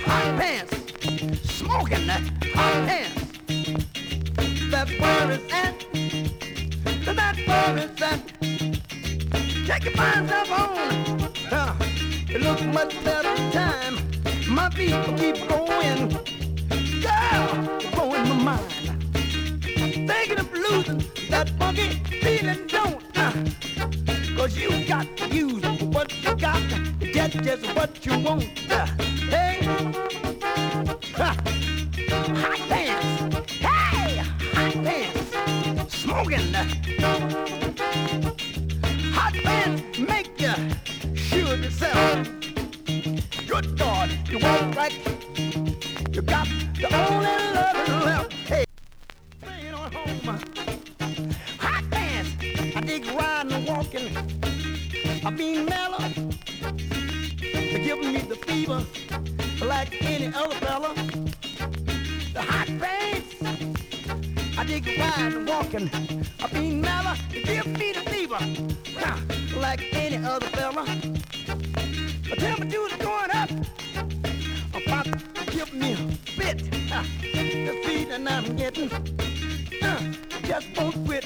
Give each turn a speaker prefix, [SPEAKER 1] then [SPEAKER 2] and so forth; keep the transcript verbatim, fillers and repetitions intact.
[SPEAKER 1] hot pants, smoking that hot pants. That's where it's at. That's where it's at. Take your fine stuff on. Uh, it looks much better time. My feet will keep going. Girl, you're blowing my mind. Thinking of losing that funky feeling, don't uh, cause you got to use what you got to get just what you want. Uh, hey, uh, hot pants. Hey, hot pants. Smoking. Uh, hot pants make you sure yourself. Good God, you walk right. You got the only love left. Hey, bring it on home. Hot pants. I dig riding and walking. I been mellow. They give me the fever like any other fella. The hot pants. I dig riding and walking. I been mellow. They give me the fever like any other fella. But tell me, dude's going up. I'm about to give me a bit. Uh, the feeling I'm getting uh, just won't quit.